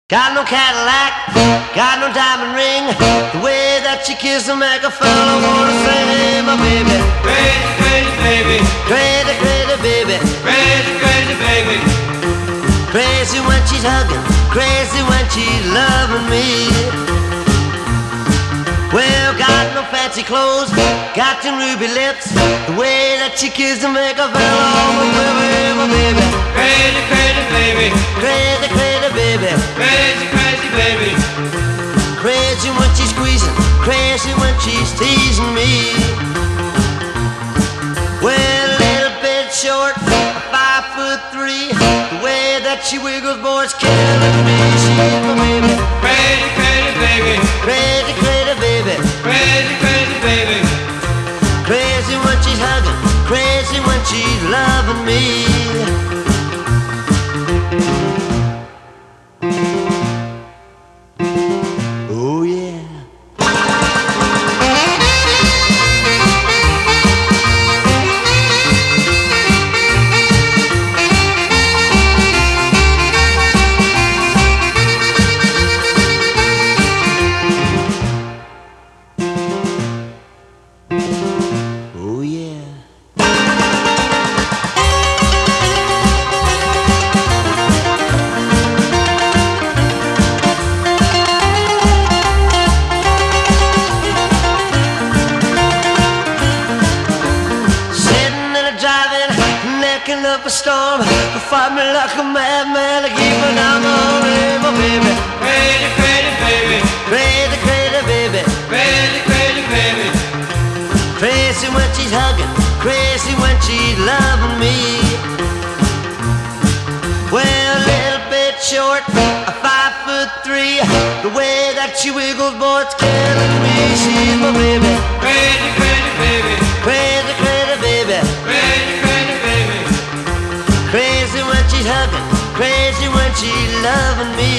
Got no Cadillac, got no diamond ring. The way that she kissed will make a fella wanna say, my baby. Crazy, crazy baby. Crazy, crazy baby. Crazy, crazy baby. Crazy when she's hugging, crazy when she's loving me. Well, got no fancy clothes, got them ruby lips. The way that she kissed will make a fella wanna say, my baby. Crazy, crazy baby. Crazy, crazy baby. Crazy, crazy baby. Crazy when she's squeezing, crazy when she's teasing me. Well, a little bit short, 5'3". The way that she wiggles, boy, it's killing me. She's my baby. Crazy, crazy baby. Crazy, crazy baby. Crazy, crazy baby. Crazy when she's hugging, crazy when she's loving me. Oh yeah. Oh yeah. Sitting in a drive-in, necking up a storm. Fight me like a madman, to keep me down the hallway, my baby. Crazy, crazy baby. Crazy, crazy baby. Crazy, crazy baby. Crazy when she's hugging, crazy when she's loving me. Well, a little bit short, 5'3". The way that she wiggles, boy, it's killing me. She's my baby. Crazy, crazy baby. Crazy, crazy baby. Crazy, crazy baby. Crazy when she's hugging, crazy when she's loving me.